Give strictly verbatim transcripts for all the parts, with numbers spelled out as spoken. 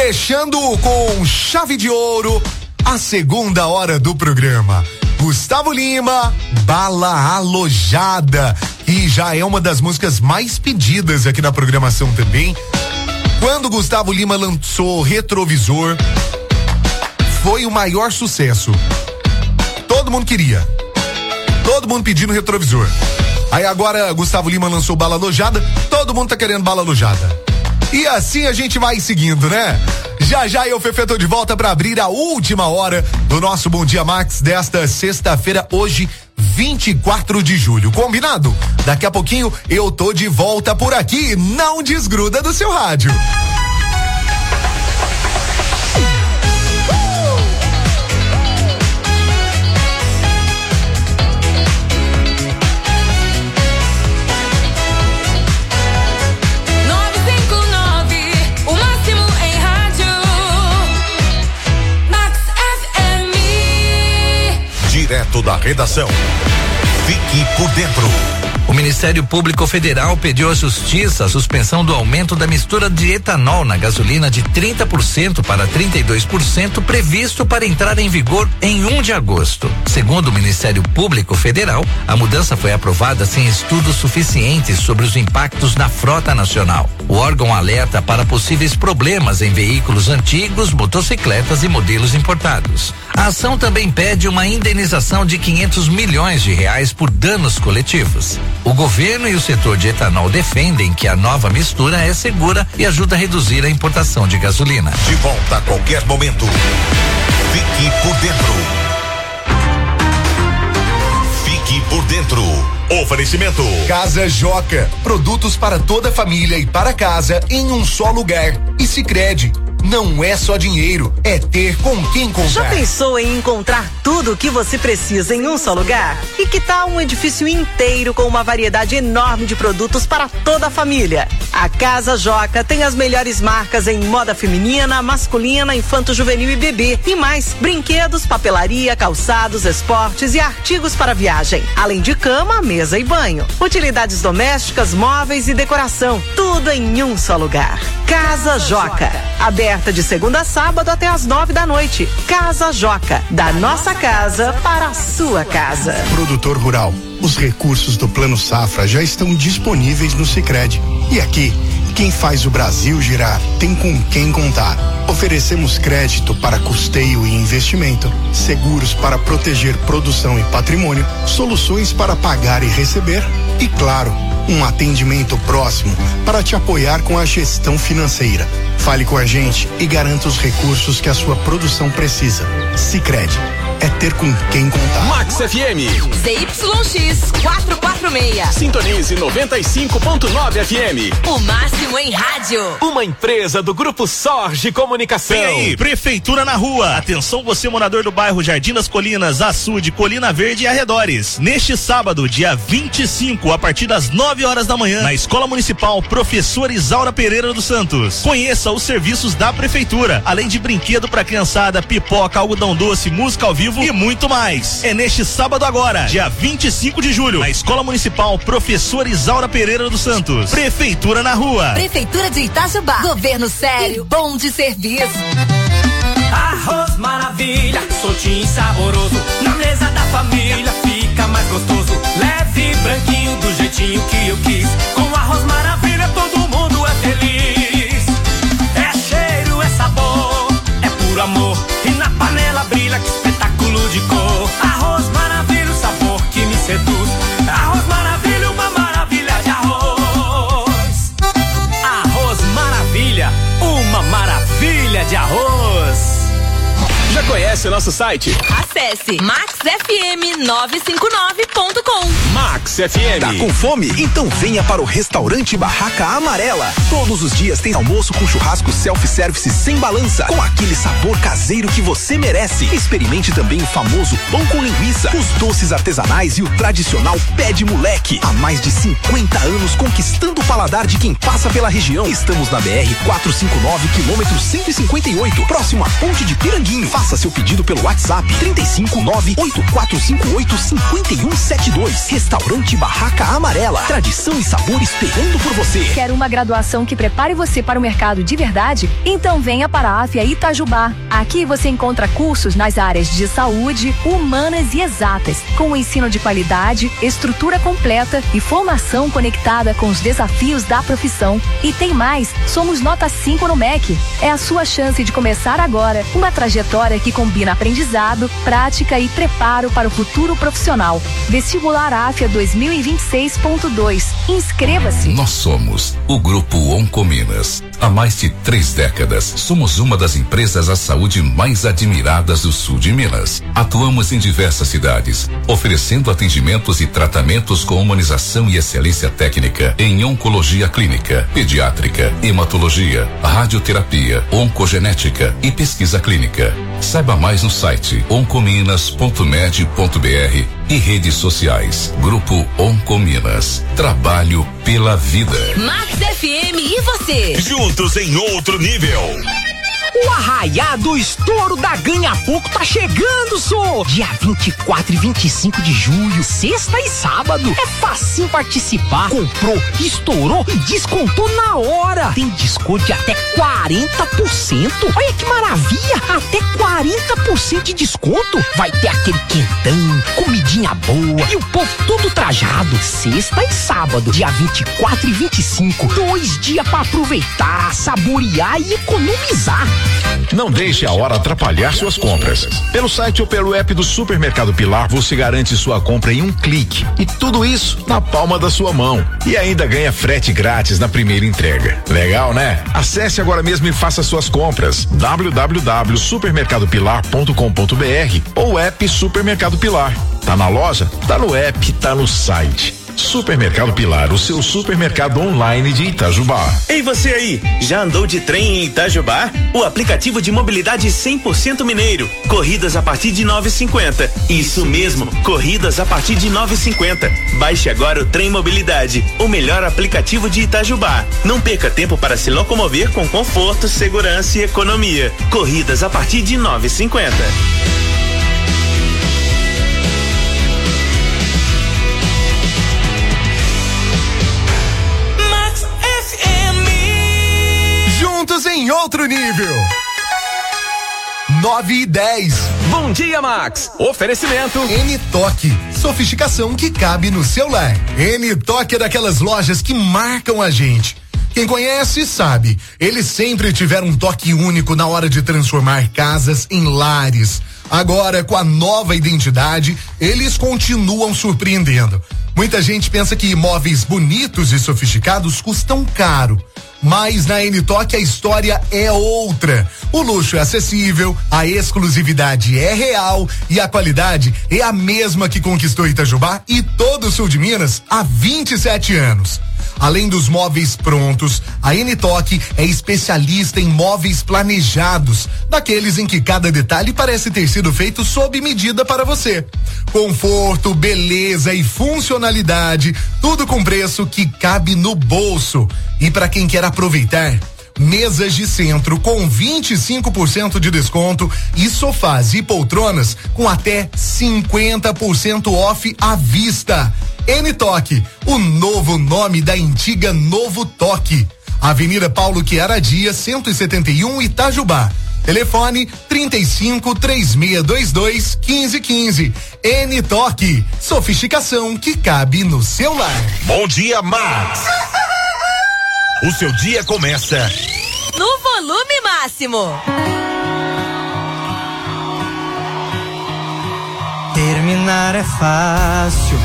Fechando com chave de ouro a segunda hora do programa. Gustavo Lima, Bala Alojada, e já é uma das músicas mais pedidas aqui na programação também. Quando Gustavo Lima lançou Retrovisor, foi o maior sucesso. Todo mundo queria. Todo mundo pedindo Retrovisor. Aí agora Gustavo Lima lançou Bala Alojada, todo mundo tá querendo Bala Alojada. E assim a gente vai seguindo, né? Já já eu, Fefe, tô de volta para abrir a última hora do nosso Bom Dia Max desta sexta-feira, hoje, vinte e quatro de julho. Combinado? Daqui a pouquinho eu tô de volta por aqui. Não desgruda do seu rádio. Direto da redação. Fique por dentro. O Ministério Público Federal pediu à Justiça a suspensão do aumento da mistura de etanol na gasolina de trinta por cento para trinta e dois por cento previsto para entrar em vigor em um de agosto. Segundo o Ministério Público Federal, a mudança foi aprovada sem estudos suficientes sobre os impactos na frota nacional. O órgão alerta para possíveis problemas em veículos antigos, motocicletas e modelos importados. A ação também pede uma indenização de quinhentos milhões de reais por danos coletivos. O governo e o setor de etanol defendem que a nova mistura é segura e ajuda a reduzir a importação de gasolina. De volta a qualquer momento. Fique por dentro. Fique por dentro. Oferecimento. Casa Joca, produtos para toda a família e para casa em um só lugar. E Sicredi, não é só dinheiro, é ter com quem comprar. Já pensou em encontrar tudo o que você precisa em um só lugar? E que tal um edifício inteiro com uma variedade enorme de produtos para toda a família? A Casa Joca tem as melhores marcas em moda feminina, masculina, infanto-juvenil e bebê. E mais, brinquedos, papelaria, calçados, esportes e artigos para viagem. Além de cama, mesa e banho. Utilidades domésticas, móveis e decoração. Tudo em um só lugar. Casa Joca. Aberta de segunda a sábado até às nove da noite. Casa Joca. Da nossa casa para a sua casa. Produtor rural. Os recursos do Plano Safra já estão disponíveis no Sicredi. E aqui, quem faz o Brasil girar tem com quem contar. Oferecemos crédito para custeio e investimento, seguros para proteger produção e patrimônio, soluções para pagar e receber e, claro, um atendimento próximo para te apoiar com a gestão financeira. Fale com a gente e garanta os recursos que a sua produção precisa. Sicredi. É ter com quem contar. Max F M. Z Y X quatrocentos e quarenta e seis. Sintonize noventa e cinco ponto nove F M. O máximo em rádio. Uma empresa do Grupo Sorge Comunicação. Vem aí, Prefeitura na Rua. Atenção você morador do bairro Jardim das Colinas, Açude, Colina Verde e arredores. Neste sábado, dia vinte e cinco, a partir das nove horas da manhã, na Escola Municipal Professor Isaura Pereira dos Santos. Conheça os serviços da Prefeitura, além de brinquedo pra criançada, pipoca, algodão doce, música ao vivo e muito mais. É neste sábado agora, dia vinte e cinco de julho, na Escola Municipal Professor Isaura Pereira dos Santos. Prefeitura na Rua. Prefeitura de Itajubá. Governo sério, bom de serviço. Arroz maravilha, soltinho e saboroso. Na mesa da família fica mais gostoso. Leve, branquinho, do jeitinho que eu quis. Com arroz maravilha todo mundo é feliz. É cheiro, é sabor, é puro amor. E na panela brilha, que espetáculo de cor. Arroz maravilha, o sabor que me seduz. Arroz maravilha, uma maravilha de arroz. Arroz maravilha, uma maravilha de arroz. Já conhece o nosso site? Acesse max f m nove cinco nove ponto com. Max F M. Tá com fome? Então venha para o restaurante Barraca Amarela. Todos os dias tem almoço com churrasco self-service sem balança, com aquele sabor caseiro que você merece. Experimente também o famoso pão com linguiça, os doces artesanais e o tradicional pé de moleque. Há mais de cinquenta anos conquistando o paladar de quem passa pela região. Estamos na B R quatrocentos e cinquenta e nove, quilômetro cento e cinquenta e oito, próximo à Ponte de Piranguinho. Faça seu pedido pelo WhatsApp trinta e cinco, nove oito quatro cinco oito, cinco um sete dois. Restaurante Barraca Amarela. Tradição e sabor esperando por você. Quer uma graduação que prepare você para o mercado de verdade? Então venha para a AFIA Itajubá. Aqui você encontra cursos nas áreas de saúde, humanas e exatas, com o ensino de qualidade, estrutura completa e formação conectada com os desafios da profissão. E tem mais, somos nota cinco no M E C. É a sua chance de começar agora uma trajetória que combina aprendizado, prática e preparo para o futuro profissional. Vestibular AFIA dois mil e vinte e seis ponto dois. Inscreva-se. Nós somos o Grupo Oncominas. Há mais de três décadas, somos uma das empresas à saúde mais admiradas do sul de Minas. Atuamos em diversas cidades, oferecendo atendimentos e tratamentos com humanização e excelência técnica em oncologia clínica, pediátrica, hematologia, radioterapia, oncogenética e pesquisa clínica. Saiba mais no site oncominas ponto med ponto br e redes sociais. Grupo Oncominas. Trabalho pela vida. Max F M e você. Juntos em outro nível. O arraiado estouro da Ganha Pouco tá chegando, só! Dia vinte e quatro e vinte e cinco de julho, sexta e sábado. É fácil participar. Comprou, estourou e descontou na hora. Tem desconto de até quarenta por cento. Olha que maravilha! Até quarenta por cento de desconto. Vai ter aquele quentão, comidinha boa e o povo todo trajado. Sexta e sábado, dia vinte e quatro e vinte e cinco. Dois dias pra aproveitar, saborear e economizar. Não deixe a hora atrapalhar suas compras. Pelo site ou pelo app do Supermercado Pilar, você garante sua compra em um clique. E tudo isso na palma da sua mão. E ainda ganha frete grátis na primeira entrega. Legal, né? Acesse agora mesmo e faça suas compras. w w w ponto supermercado pilar ponto com ponto b r ou app Supermercado Pilar. Tá na loja? Tá no app, tá no site. Supermercado Pilar, o seu supermercado online de Itajubá. Ei, você aí, já andou de trem em Itajubá? O aplicativo de mobilidade cem por cento mineiro. Corridas a partir de nove e cinquenta. Isso mesmo, corridas a partir de nove e cinquenta. Baixe agora o Trem Mobilidade, o melhor aplicativo de Itajubá. Não perca tempo para se locomover com conforto, segurança e economia. Corridas a partir de nove e cinquenta. Em outro nível. nove e dez. Bom dia, Max. Oferecimento N-Toque. Sofisticação que cabe no seu lar. N-Toque é daquelas lojas que marcam a gente. Quem conhece sabe, eles sempre tiveram um toque único na hora de transformar casas em lares. Agora, com a nova identidade, eles continuam surpreendendo. Muita gente pensa que imóveis bonitos e sofisticados custam caro. Mas na N-Toque a história é outra. O luxo é acessível, a exclusividade é real e a qualidade é a mesma que conquistou Itajubá e todo o sul de Minas há vinte e sete anos. Além dos móveis prontos, a N-Toque é especialista em móveis planejados, daqueles em que cada detalhe parece ter sido feito sob medida para você. Conforto, beleza e funcionalidade, tudo com preço que cabe no bolso. E para quem quer aproveitar, mesas de centro com vinte e cinco por cento de desconto e sofás e poltronas com até cinquenta por cento off à vista. N-Toque, o novo nome da antiga Novo Toque. Avenida Paulo Chiara Dias, cento e setenta e um, Itajubá. Telefone trinta e cinco, três seis dois dois, quinze quinze. N-Toque, sofisticação que cabe no seu lar. Bom dia, Max. O seu dia começa no volume máximo. Terminar é fácil,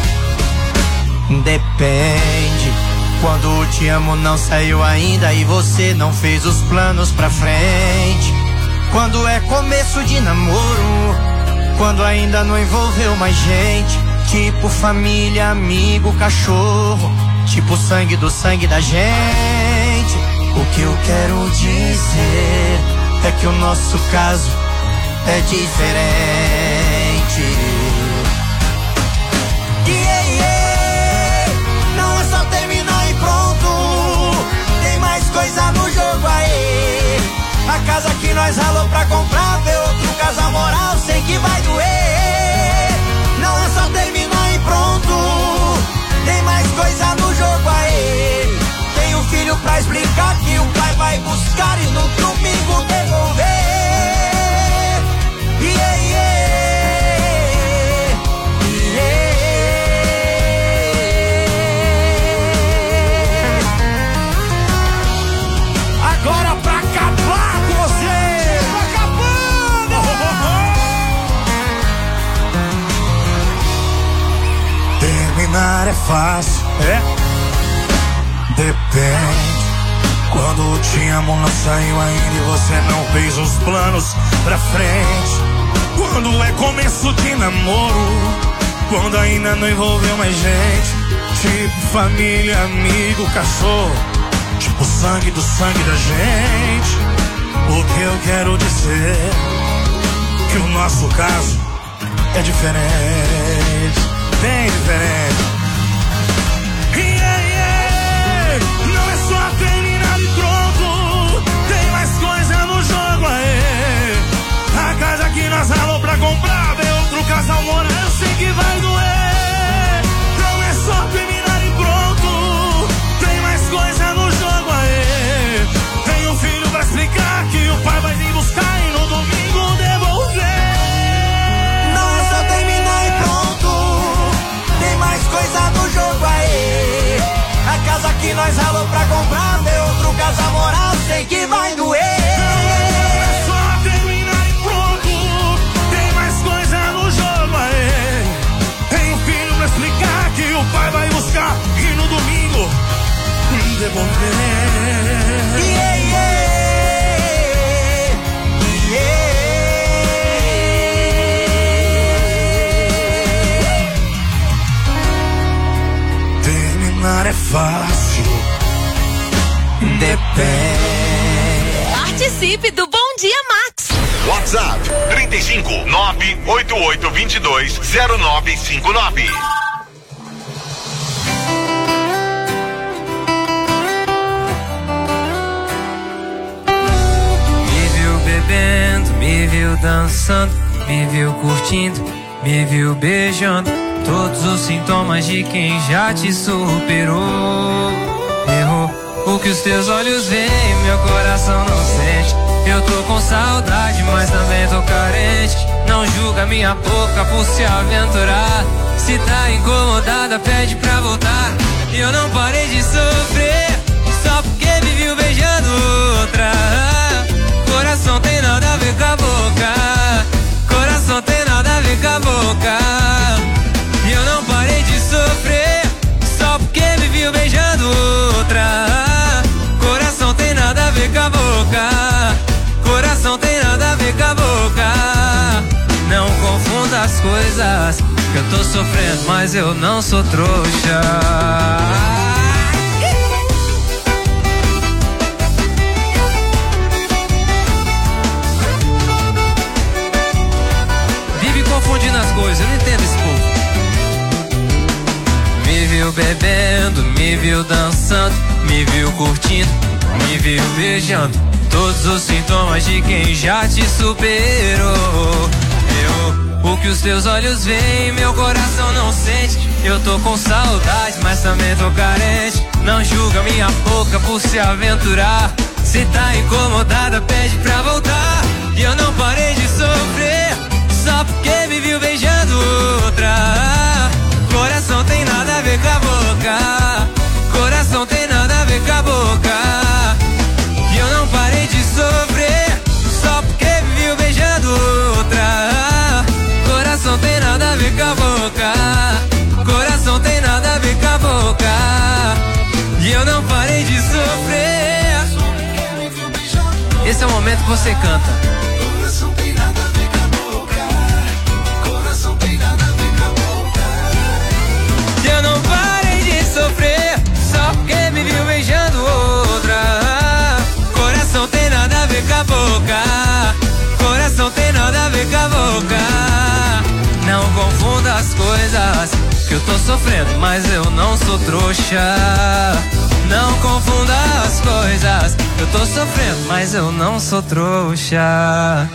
depende. Quando o te amo não saiu ainda e você não fez os planos pra frente. Quando é começo de namoro, quando ainda não envolveu mais gente. Tipo família, amigo, cachorro, tipo sangue do sangue da gente. O que eu quero dizer é que o nosso caso é diferente. Yeah, yeah. Não é só terminar e pronto, tem mais coisa no jogo aí. A casa que nós ralou pra comprar, ver outro casal morar, eu sei que vai doer. Não é só terminar e pronto, tem mais coisa no jogo aí. Tem um filho pra explicar que o pai vai buscar e no domingo devolver. Yeah, yeah, yeah. Agora pra acabar com você, tá acabando. Terminar é fácil, é? Depende. Quando te amo não saiu ainda e você não fez os planos pra frente. Quando é começo de namoro, quando ainda não envolveu mais gente. Tipo família, amigo, cachorro, tipo sangue do sangue da gente. O que eu quero dizer, que o nosso caso é diferente, bem diferente. Yeah, yeah. Não é só terminar e pronto, tem mais coisa no jogo aí. A casa que nós ralou pra comprar, ver outro casal morar, eu sei que vai doer. Não é só terminar e pronto, tem mais coisa no jogo aí. Tem um filho pra explicar que o pai vai vir buscar e no domingo devolver. Não é só terminar e pronto, tem mais coisa no jogo aí. A casa que nós ralou pra comprar, ver outro casal morar, eu sei que vai doer. Explicar que o pai vai buscar e no domingo devolver. Yeah, yeah, yeah. Terminar é fácil, depende. Participe do Bom Dia Max. WhatsApp trinta e cinco, nove oito oito dois dois, zero nove cinco nove. Me viu bebendo, me viu dançando, me viu curtindo, me viu beijando. Todos os sintomas de quem já te superou. Errou o que os teus olhos veem, meu coração não sente. Eu tô com saudade, mas também tô carente. Não julga minha boca por se aventurar. Se tá incomodada, pede pra voltar. E eu não parei de sofrer só porque me viu beijando outra. Coração tem nada a ver com a boca. Coração tem nada a ver com a boca. E eu não parei de sofrer só porque me viu beijando outra. Coração tem nada a ver com a boca. Coração tem nada a ver com a boca. Não confunda as coisas, que eu tô sofrendo, mas eu não sou trouxa. Vive confundindo as coisas, eu não entendo esse povo. Me viu bebendo, me viu dançando, me viu curtindo, me viu beijando. Todos os sintomas de quem já te superou. Eu, o que os teus olhos veem, meu coração não sente. Eu tô com saudade, mas também tô carente. Não julga minha boca por se aventurar. Se tá incomodada, pede pra voltar. E eu não parei de sofrer só porque me viu beijando outra. Coração tem nada a ver com a boca. Coração tem nada a ver com a boca. E eu não parei de sofrer só porque me viu beijando outra. Coração tem nada a ver com a boca. Coração tem nada a ver com a boca. E eu não parei de sofrer. Esse é o momento que você canta. Coração tem nada a ver com a boca. Coração tem nada a ver com a boca. E eu não parei de sofrer só porque me viu beijando outra. Coração tem nada a ver com a boca. Coração tem nada a ver com a boca. Não confunda as coisas, que eu tô sofrendo, mas eu não sou trouxa. Não confunda as coisas. Eu tô sofrendo, mas eu não sou trouxa.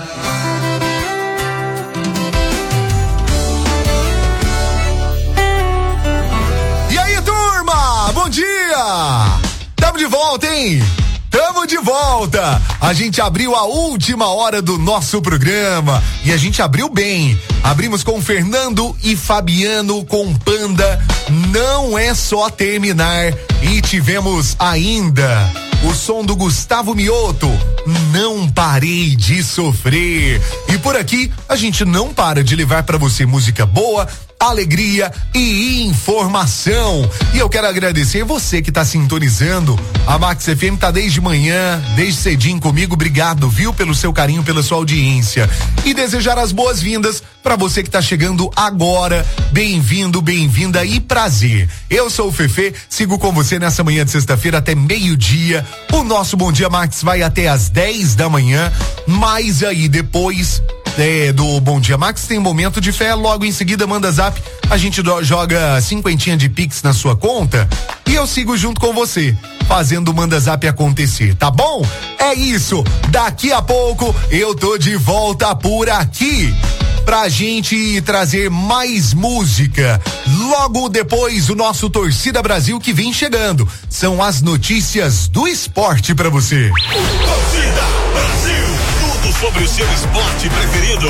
E aí, turma? Bom dia! Tamo de volta, hein? Tamo de volta! A gente abriu a última hora do nosso programa e a gente abriu bem. Abrimos com Fernando e Fabiano com Panda. Não é só terminar. E tivemos ainda o som do Gustavo Mioto. Não parei de sofrer. E por aqui a gente não para de levar pra você música boa, alegria e informação. E eu quero agradecer você que tá sintonizando. A Max F M tá desde manhã, desde cedinho comigo. Obrigado, viu, pelo seu carinho, pela sua audiência. E desejar as boas-vindas para você que tá chegando agora. Bem-vindo, bem-vinda e prazer. Eu sou o Fefe, sigo com você nessa manhã de sexta-feira até meio-dia. O nosso Bom Dia Max vai até às dez da manhã, mas aí depois É, do Bom Dia Max tem momento de fé, logo em seguida manda zap, a gente do, joga cinquentinha de pix na sua conta e eu sigo junto com você, fazendo o manda zap acontecer, tá bom? É isso, daqui a pouco eu tô de volta por aqui pra gente trazer mais música. Logo depois o nosso Torcida Brasil que vem chegando, são as notícias do esporte pra você. Torcida Brasil, tudo sobre o seu esporte preferido.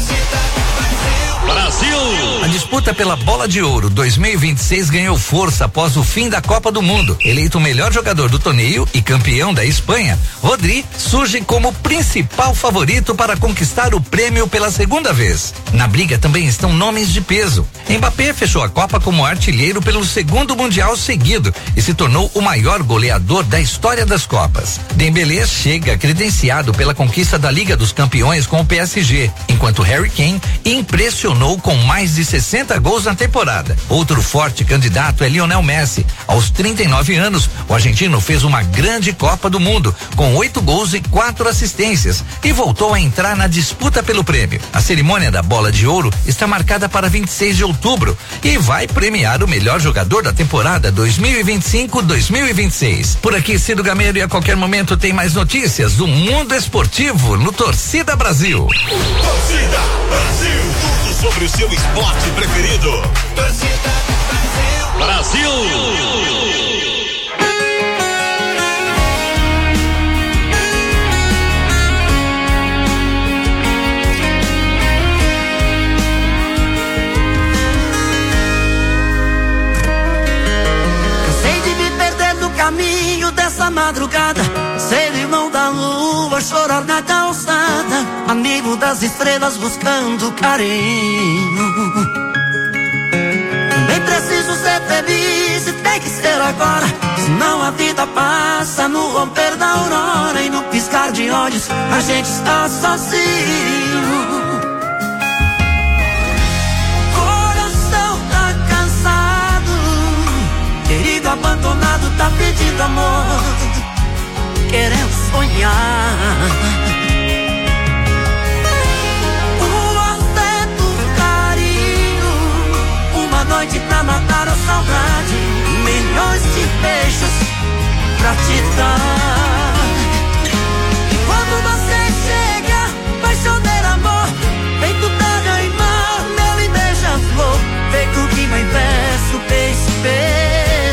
Brasil! A disputa pela Bola de Ouro dois mil e vinte e seis ganhou força após o fim da Copa do Mundo. Eleito o melhor jogador do torneio e campeão da Espanha, Rodri surge como principal favorito para conquistar o prêmio pela segunda vez. Na briga também estão nomes de peso. Mbappé fechou a Copa como artilheiro pelo segundo Mundial seguido e se tornou o maior goleador da história das Copas. Dembélé chega credenciado pela conquista da Liga dos Campeões com o P S G, enquanto Harry Kane impressionou com mais de sessenta gols na temporada. Outro forte candidato é Lionel Messi. Aos trinta e nove anos, o argentino fez uma grande Copa do Mundo, com oito gols e quatro assistências, e voltou a entrar na disputa pelo prêmio. A cerimônia da Bola de Ouro está marcada para vinte e seis de outubro e vai premiar o melhor jogador da temporada dois mil e vinte e cinco dois mil e vinte e seis. Por aqui, Cido Gameiro, e a qualquer momento tem mais notícias do mundo esportivo no Torcida Brasil. Torcida Brasil, tudo sobre o seu esporte preferido. Torcida Brasil. Brasil. Caminho dessa madrugada, ser irmão da lua, chorar na calçada, amigo das estrelas buscando carinho. Também preciso ser feliz e tem que ser agora, senão a vida passa no romper da aurora e no piscar de olhos a gente está sozinho. Querido abandonado tá pedindo amor, querendo sonhar. O afeto, o carinho, uma noite pra matar a saudade, milhões de beijos pra te dar. E quando você chega, vai chover amor, feito terra e mar, mel e beija-flor, feito rima em verso, peixe, peixe.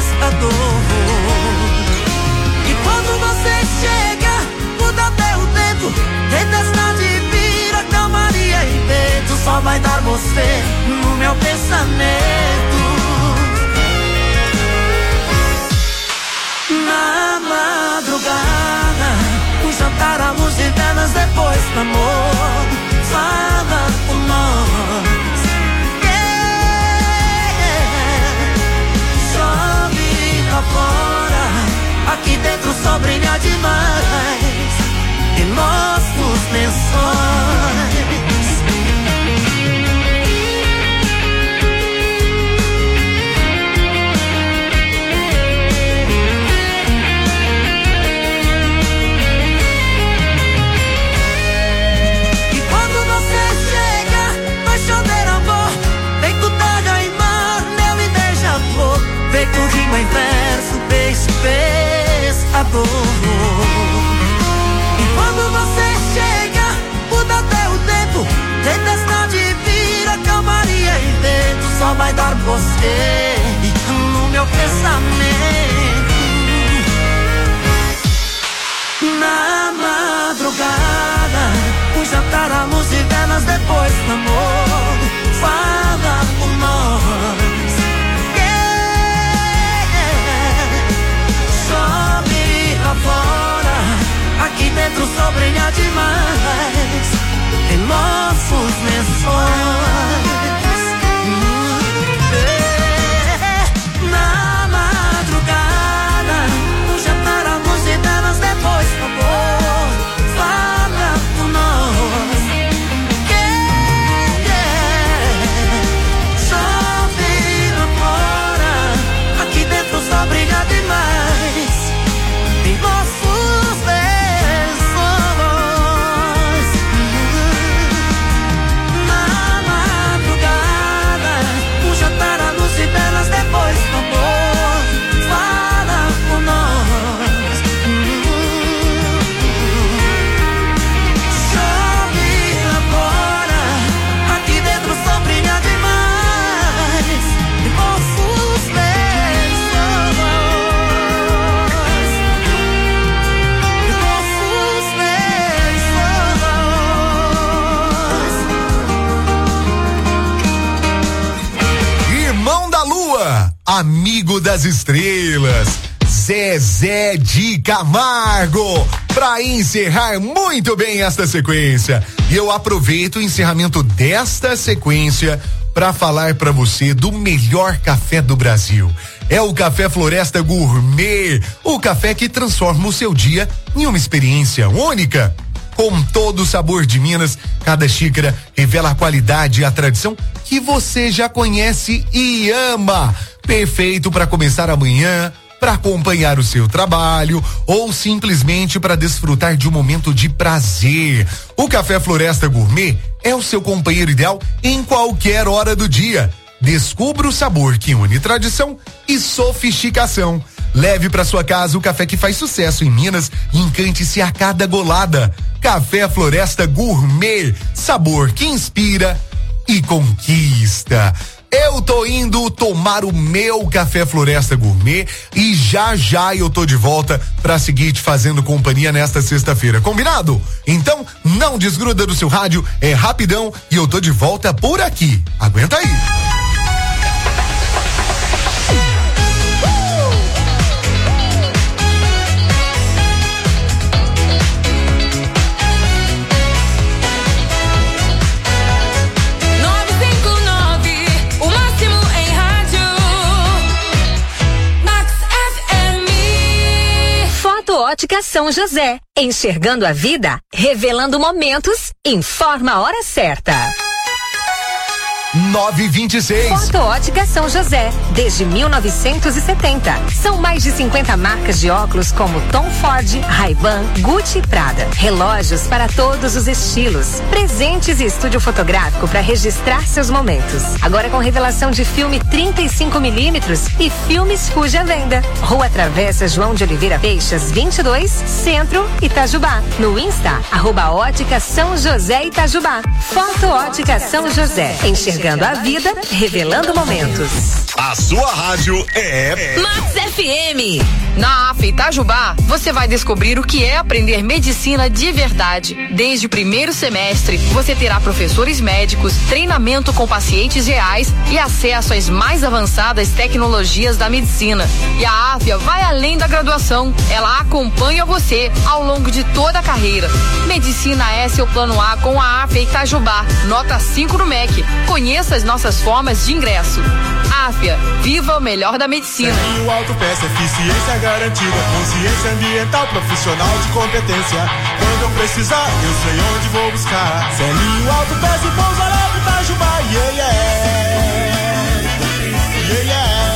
E quando você chega, muda até o tempo, tempestade vira calmaria e medo, só vai dar você no meu pensamento. Na madrugada, um jantar à luz de velas depois do amor, fala por nós. Fora, aqui dentro só brilha demais e nós nos lençóis. E quando você chega, vai chover amor, feito terra e mar, mel e beija-flor, feito rima em verso, peixe, peixe. você no meu pensamento. Na madrugada, um jantar, a luz e velas depois do amor. Fala por nós, yeah. Sobe lá fora, aqui dentro só brilha demais em nossos lençóis. Na madrugada, um jantar, a luz e velas depois do amor. Fala por nós, yeah, yeah. Sobe lá fora, aqui dentro só brilha demais em nossos lençóis. Na madrugada, um jantar, a luz e velas depois do amor. Fala por nós. Chove lá fora, aqui dentro só brilha demais em nossos lençóis. Em nossos lençóis. Irmão da Lua, amigo das estrelas, Zezé de Camargo, pra encerrar muito bem esta sequência. E eu aproveito o encerramento desta sequência para falar para você do melhor café do Brasil. É o Café Floresta Gourmet, o café que transforma o seu dia em uma experiência única. Com todo o sabor de Minas, cada xícara revela a qualidade e a tradição que você já conhece e ama. Perfeito para começar amanhã, para acompanhar o seu trabalho ou simplesmente para desfrutar de um momento de prazer. O Café Floresta Gourmet é o seu companheiro ideal em qualquer hora do dia. Descubra o sabor que une tradição e sofisticação. Leve para sua casa o café que faz sucesso em Minas e encante-se a cada golada. Café Floresta Gourmet, sabor que inspira e conquista. Eu tô indo tomar o meu Café Floresta Gourmet e já já eu tô de volta pra seguir te fazendo companhia nesta sexta-feira, combinado? Então não desgruda do seu rádio, é rapidão e eu tô de volta por aqui. Aguenta aí. Ótica São José, enxergando a vida, revelando momentos, informa a hora certa. nove e vinte e seis. Foto Ótica São José, desde mil novecentos e setenta. São mais de cinquenta marcas de óculos como Tom Ford, Ray-Ban, Gucci e Prada. Relógios para todos os estilos. Presentes e estúdio fotográfico para registrar seus momentos. Agora com revelação de filme trinta e cinco milímetros e filmes Fuji à venda. Rua Travessa João de Oliveira Peixas, vinte e dois, Centro, Itajubá. No Insta, arroba Ótica São José Itajubá. Foto Ótica São José, enxergando a vida, revelando momentos. A sua rádio é Max F M. Na A F Itajubá, você vai descobrir o que é aprender medicina de verdade. Desde o primeiro semestre, você terá professores médicos, treinamento com pacientes reais e acesso às mais avançadas tecnologias da medicina. E a Áfia vai além da graduação. Ela acompanha você ao longo de toda a carreira. Medicina é seu plano A com a Áfia Itajubá. Nota cinco no M E C. Conheça as nossas formas de ingresso. Áfia, viva o melhor da medicina. O Autopeça, eficiência garantida, consciência ambiental, profissional de competência. Quando eu precisar, eu sei onde vou buscar. Celinho Autopeça e Pouso Alegre, Itajubá, yeah, yeah. Yeah,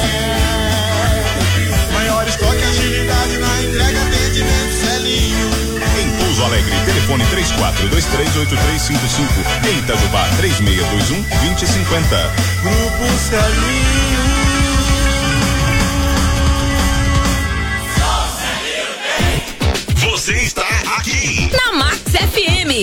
yeah. Maior estoque, agilidade na entrega, atendimento, Celinho. Em Pouso Alegre, telefone três quatro dois três oito três cinco cinco. Em Itajubá, três seis dois um, dois zero cinco zero. Grupo Celinho. Você está aqui na Max F M.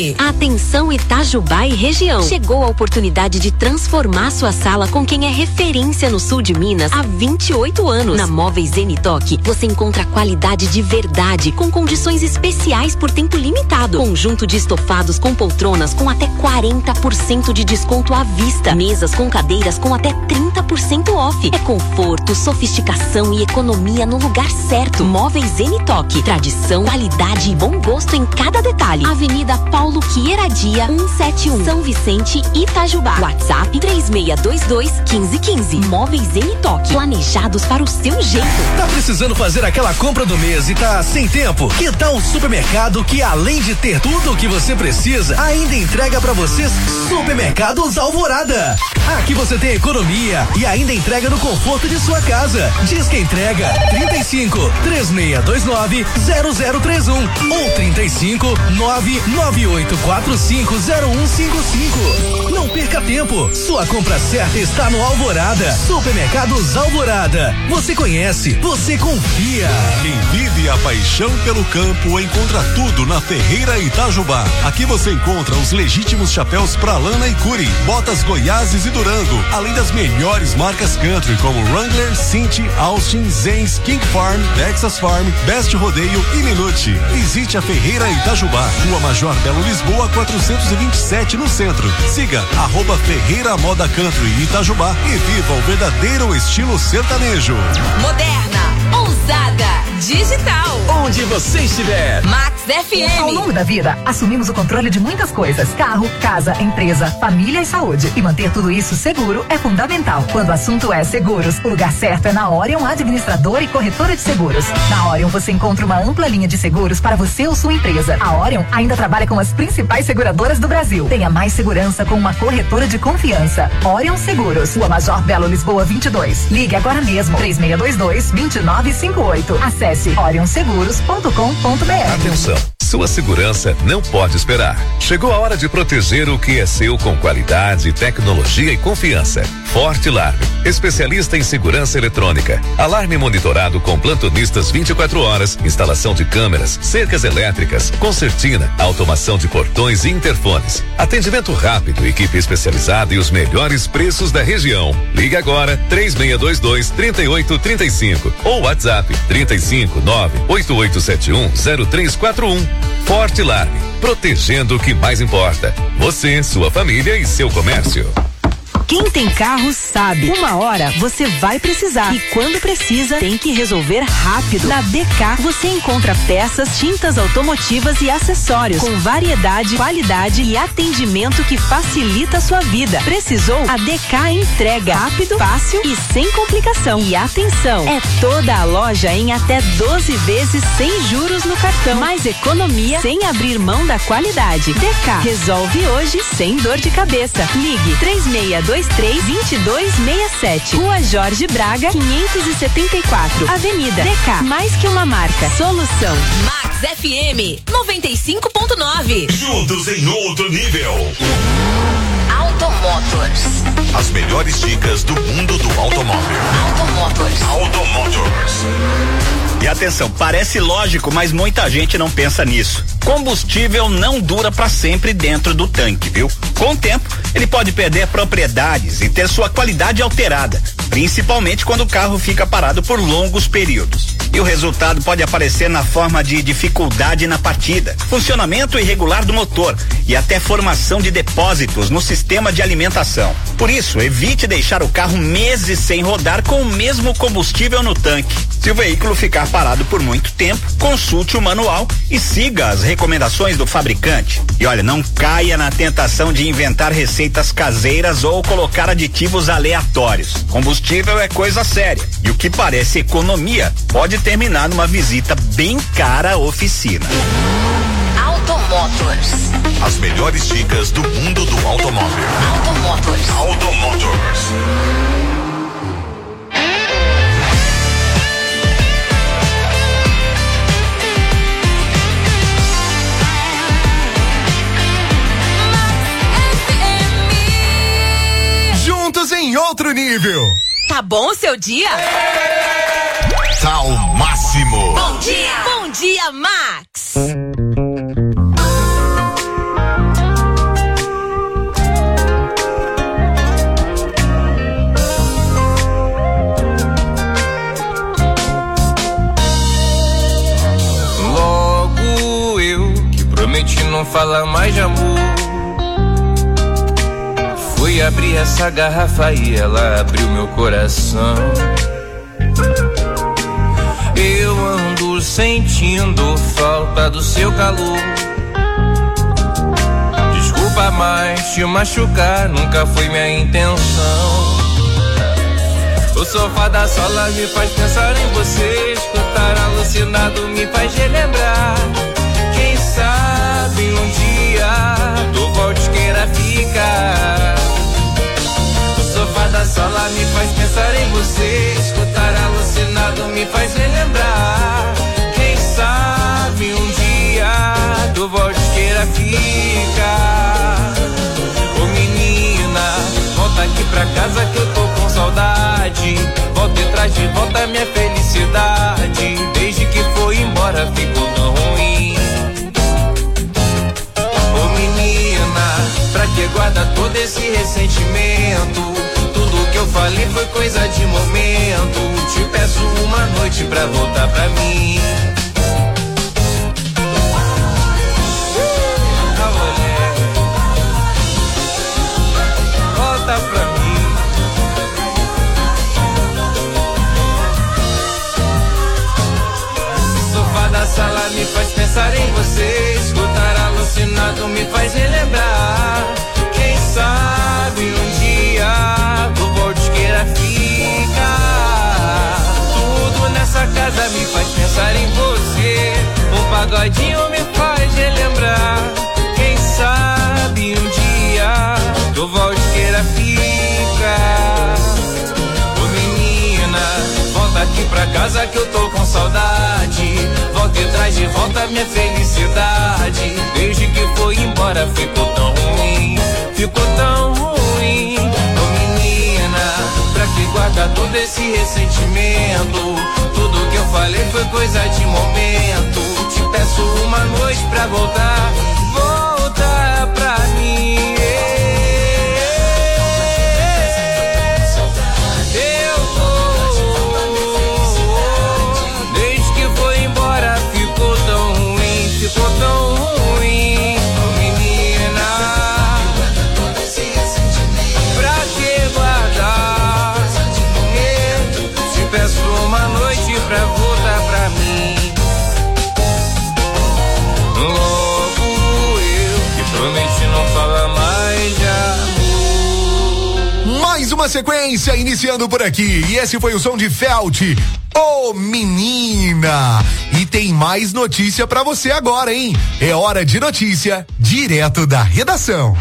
M. Atenção Itajubá e região. Chegou a oportunidade de transformar sua sala com quem é referência no sul de Minas há vinte e oito anos. Na Móveis Zenitoque, você encontra qualidade de verdade com condições especiais por tempo limitado. Conjunto de estofados com poltronas com até quarenta por cento de desconto à vista. Mesas com cadeiras com até trinta por cento off. É conforto, sofisticação e economia no lugar certo. Móveis Zenitoque. Tradição, qualidade e bom gosto em cada detalhe. Avenida Paulo Queiradia, cento e setenta e um, São Vicente, Itajubá. WhatsApp três seis dois dois, um cinco um cinco. Móveis Zenitoque. Planejados para o seu jeito. Tá precisando fazer aquela compra do mês e tá sem tempo? Que tal um supermercado que, além de ter tudo o que você precisa, ainda entrega pra vocês? Supermercados Alvorada. Aqui você tem economia e ainda entrega no conforto de sua casa. Diz que entrega trinta e cinco, três seis dois nove, zero zero três um ou trinta e cinco, nove nove oito quatro cinco zero um cinco cinco. Não perca tempo. Sua compra certa está no Alvorada. Supermercados Alvorada. Você conhece, você confia. Quem vive a paixão pelo campo encontra tudo na Ferreira Itajubá. Aqui você encontra os legítimos chapéus pra lana e curi, botas Goiáses e Durango, além das melhores marcas country como Wrangler, Cinti, Austin, Zenz, King Farm, Texas Farm, Best Rodeio e Minute. Visite a Ferreira Itajubá, Rua Major Belo Lisboa, quatrocentos e vinte e sete no centro. Siga arroba Ferreira Moda Country Itajubá e viva o verdadeiro estilo sertanejo. Moderna, ousada, digital. Onde você estiver. Max F M. Ao longo da vida, assumimos o controle de muitas coisas: carro, casa, empresa, família e saúde. E manter tudo isso seguro é fundamental. Quando o assunto é seguros, o lugar certo é na Orion Administradora e Corretora de Seguros. Na Orion você encontra uma ampla linha de seguros para você ou sua empresa. A Orion ainda trabalha com as principais seguradoras do Brasil. Tenha mais segurança com uma corretora de confiança. Orion Seguros, Rua Major Belo Lisboa vinte e dois. Ligue agora mesmo, três seis dois dois, dois nove cinco oito. Acesse orion seguros ponto com ponto b r. Atenção, sua segurança não pode esperar. Chegou a hora de proteger o que é seu com qualidade, tecnologia e confiança. Forte Alarme, especialista em segurança eletrônica. Alarme monitorado com plantonistas vinte e quatro horas, instalação de câmeras, cercas elétricas, concertina, automação de portões e interfones. Atendimento rápido, equipe especializada e os melhores preços da região. Ligue agora três seis dois dois, três oito três cinco ou WhatsApp trinta e cinco, nove oito oito sete um, zero três quatro um. Forte Alarme, protegendo o que mais importa. Você, sua família e seu comércio. Quem tem carro sabe, uma hora você vai precisar e quando precisa tem que resolver rápido. Na D K você encontra peças, tintas automotivas e acessórios com variedade, qualidade e atendimento que facilita a sua vida. Precisou? A D K entrega rápido, fácil e sem complicação. E atenção, é toda a loja em até doze vezes sem juros no cartão. Mais economia sem abrir mão da qualidade. D K resolve hoje sem dor de cabeça. Ligue três seis dois três, dois dois seis sete. Rua Jorge Braga, quinhentos e setenta e quatro. Avenida D K. Mais que uma marca. Solução. Max F M noventa e cinco ponto nove. Juntos em outro nível. Automotors. As melhores dicas do mundo do automóvel. Automotors. Automotors. E atenção, parece lógico, mas muita gente não pensa nisso. Combustível não dura para sempre dentro do tanque, viu? Com o tempo, ele pode perder propriedades e ter sua qualidade alterada, principalmente quando o carro fica parado por longos períodos. E o resultado pode aparecer na forma de dificuldade na partida, funcionamento irregular do motor e até formação de depósitos no sistema de alimentação. Por isso, evite deixar o carro meses sem rodar com o mesmo combustível no tanque. Se o veículo ficar parado por muito tempo, consulte o manual e siga as recomendações do fabricante. E olha, não caia na tentação de inventar receitas caseiras ou colocar aditivos aleatórios. Combustível é coisa séria e o que parece economia pode terminar numa visita bem cara à oficina. Automotors. As melhores dicas do mundo do automóvel. Automotors. Automotors. Juntos em outro nível. Tá bom o seu dia? Tá ao máximo. Bom dia. Bom dia, Max. gente não fala mais de amor. Fui abrir essa garrafa e ela abriu meu coração. Eu ando sentindo falta do seu calor. Desculpa, mas te machucar nunca foi minha intenção. O sofá da sala me faz pensar em você. Escutar alucinado me faz relembrar. Quem sabe um dia tu volte queira ficar. O sofá da sala me faz pensar em você. Escutar alucinado me faz relembrar. Quem sabe um dia tu volte queira ficar. Ô menina, volta aqui pra casa que eu tô com saudade. Volta e traz de volta minha felicidade. Desde que foi embora ficou tão ruim. Ô menina, pra que guarda todo esse ressentimento? Tudo que eu falei foi coisa de momento. Te peço uma noite pra voltar pra mim. Volta pra mim. Da sala me faz pensar em você. Escutar alucinado me faz relembrar. Quem sabe um dia tu volte queira ficar. Tudo nessa casa me faz pensar em você. Um pagodinho me faz relembrar. Quem sabe um dia tu volte queira ficar. Ô menina, volta aqui pra casa que eu tô com saudade. Volta e traz de volta minha felicidade. Desde que foi embora ficou tão ruim. Ficou tão ruim. Ô menina, pra que guarda todo esse ressentimento? Tudo que eu falei foi coisa de momento. Te peço uma noite pra voltar. Volta pra mim. Ficou tão ruim, oh menina. Pra que guardar? Te peço uma noite pra voltar pra mim. Logo eu que prometi não falar mais de amor. Mais uma sequência iniciando por aqui. E esse foi o som de Felt. Ô, oh, menina! E tem mais notícia pra você agora, hein? É hora de notícia direto da redação.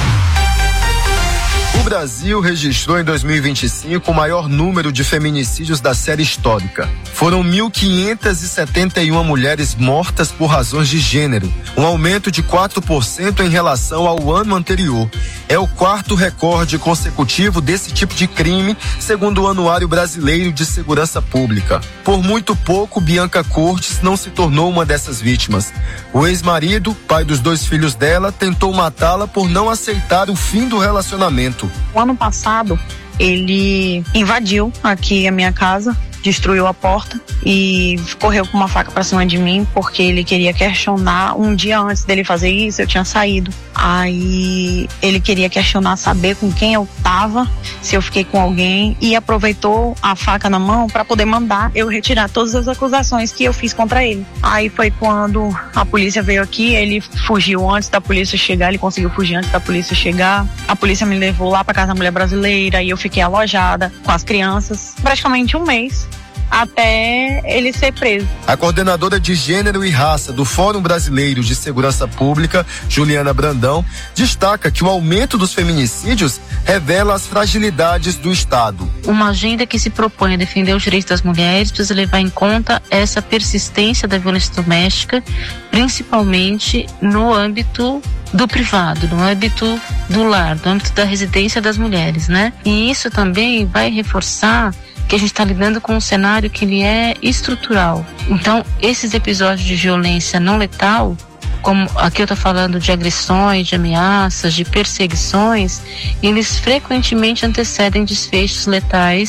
O Brasil registrou em dois mil e vinte e cinco o maior número de feminicídios da série histórica. Foram mil quinhentas e setenta e uma mulheres mortas por razões de gênero, um aumento de quatro por cento em relação ao ano anterior. É o quarto recorde consecutivo desse tipo de crime, segundo o Anuário Brasileiro de Segurança Pública. Por muito pouco, Bianca Cortes não se tornou uma dessas vítimas. O ex-marido, pai dos dois filhos dela, tentou matá-la por não aceitar o fim do relacionamento. O ano passado, ele invadiu aqui a minha casa, destruiu a porta e correu com uma faca pra cima de mim porque ele queria questionar. Um dia antes dele fazer isso, eu tinha saído. Aí ele queria questionar, saber com quem eu tava, se eu fiquei com alguém, e aproveitou a faca na mão pra poder mandar eu retirar todas as acusações que eu fiz contra ele. Aí foi quando a polícia veio aqui, ele fugiu antes da polícia chegar, ele conseguiu fugir antes da polícia chegar. A polícia me levou lá pra casa da mulher brasileira e eu fiquei alojada com as crianças praticamente um mês, até ele ser preso. A coordenadora de Gênero e Raça do Fórum Brasileiro de Segurança Pública, Juliana Brandão, destaca que o aumento dos feminicídios revela as fragilidades do Estado. Uma agenda que se propõe a defender os direitos das mulheres precisa levar em conta essa persistência da violência doméstica, principalmente no âmbito do privado, no âmbito do lar, no âmbito da residência das mulheres, né? E isso também vai reforçar que a gente está lidando com um cenário que ele é estrutural. Então, esses episódios de violência não letal, como aqui eu estou falando de agressões, de ameaças, de perseguições, eles frequentemente antecedem desfechos letais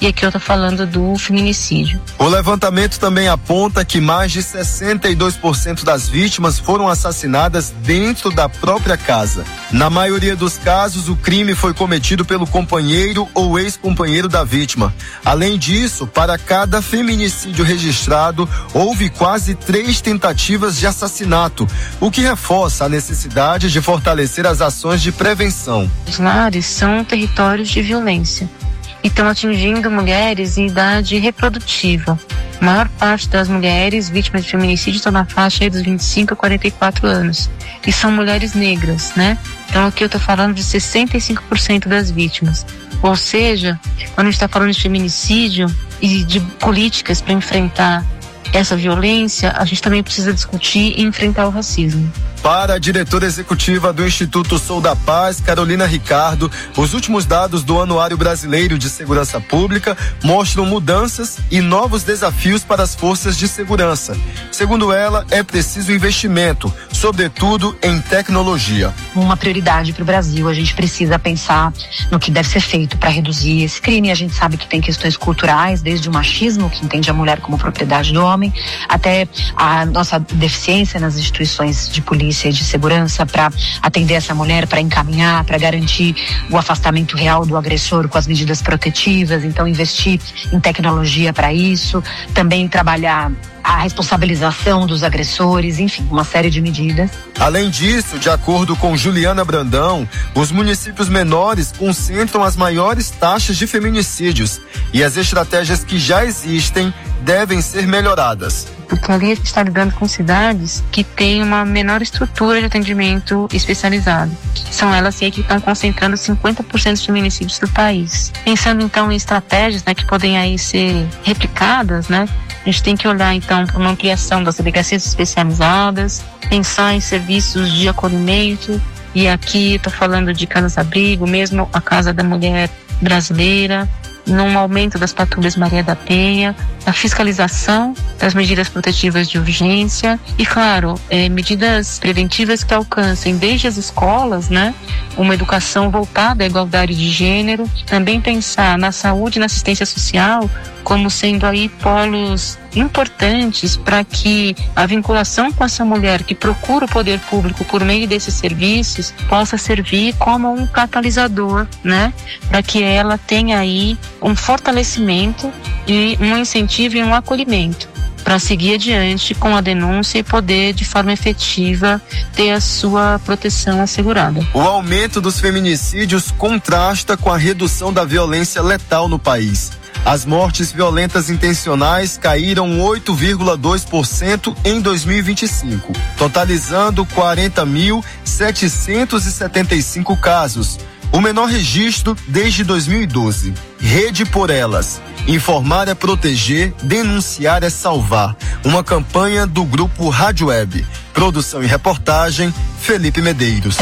E aqui eu tô falando do feminicídio. O levantamento também aponta que mais de sessenta e dois por cento das vítimas foram assassinadas dentro da própria casa. Na maioria dos casos, o crime foi cometido pelo companheiro ou ex-companheiro da vítima. Além disso, para cada feminicídio registrado, houve quase três tentativas de assassinato, o que reforça a necessidade de fortalecer as ações de prevenção. Os lares são territórios de violência e estão atingindo mulheres em idade reprodutiva. A maior parte das mulheres vítimas de feminicídio estão na faixa aí dos vinte e cinco a quarenta e quatro anos. E são mulheres negras, né? Então aqui eu estou falando de sessenta e cinco por cento das vítimas. Ou seja, quando a gente está falando de feminicídio e de políticas para enfrentar essa violência, a gente também precisa discutir e enfrentar o racismo. Para a diretora executiva do Instituto Sou da Paz, Carolina Ricardo, os últimos dados do Anuário Brasileiro de Segurança Pública mostram mudanças e novos desafios para as forças de segurança. Segundo ela, é preciso investimento, sobretudo em tecnologia. Uma prioridade para o Brasil, a gente precisa pensar no que deve ser feito para reduzir esse crime. A gente sabe que tem questões culturais, desde o machismo, que entende a mulher como propriedade do homem, até a nossa deficiência nas instituições de polícia e de segurança para atender essa mulher, para encaminhar, para garantir o afastamento real do agressor com as medidas protetivas. Então, investir em tecnologia para isso, também trabalhar a responsabilização dos agressores, enfim, uma série de medidas. Além disso, de acordo com Juliana Brandão, os municípios menores concentram as maiores taxas de feminicídios e as estratégias que já existem devem ser melhoradas. Porque ali a gente está lidando com cidades que têm uma menor estrutura de atendimento especializado. São elas sim que estão concentrando cinquenta por cento dos feminicídios do país. Pensando então em estratégias, né, que podem aí ser replicadas, né? A gente tem que olhar então para uma ampliação das delegacias especializadas, pensar em serviços de acolhimento, e aqui estou falando de casas-abrigo, mesmo a Casa da Mulher Brasileira, num aumento das patrulhas Maria da Penha, a fiscalização das medidas protetivas de urgência e, claro, é, medidas preventivas que alcancem desde as escolas, né, uma educação voltada à igualdade de gênero, também pensar na saúde e na assistência social como sendo aí polos importantes para que a vinculação com essa mulher que procura o poder público por meio desses serviços possa servir como um catalisador, né, para que ela tenha aí um fortalecimento e um incentivo e um acolhimento para seguir adiante com a denúncia e poder, de forma efetiva, ter a sua proteção assegurada. O aumento dos feminicídios contrasta com a redução da violência letal no país. As mortes violentas intencionais caíram oito vírgula dois por cento em dois mil e vinte e cinco, totalizando quarenta mil setecentos e setenta e cinco casos, o menor registro desde dois mil e doze. Rede por Elas. Informar é proteger, denunciar é salvar. Uma campanha do grupo Rádio Web. Produção e reportagem, Felipe Medeiros.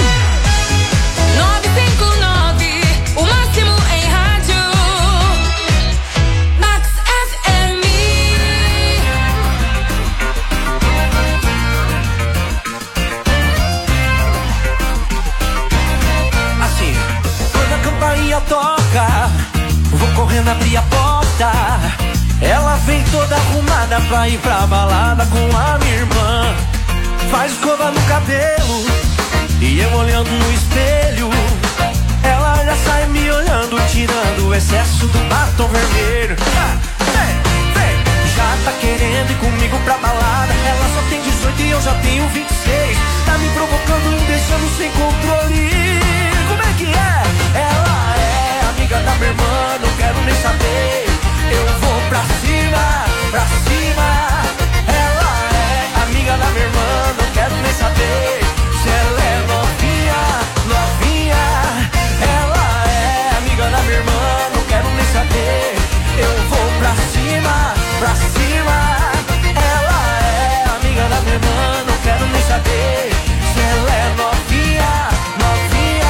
Toca, vou correndo abrir a porta. Ela vem toda arrumada pra ir pra balada com a minha irmã. Faz escova no cabelo e eu olhando no espelho. Ela já sai me olhando, tirando o excesso do batom vermelho. Ah, vem, vem. Já tá querendo ir comigo pra balada. Ela só tem dezoito e eu já tenho vinte e seis. Tá me provocando, me deixando sem controle. Como é que é? Ela amiga da minha irmã, não quero nem saber. Eu vou pra cima, pra cima. Ela é amiga da minha irmã, não quero nem saber. Se ela é novinha, novinha. Ela é amiga da minha irmã, não quero nem saber. Eu vou pra cima, pra cima. Ela é amiga da minha irmã, não quero nem saber. Se ela é novinha, novinha.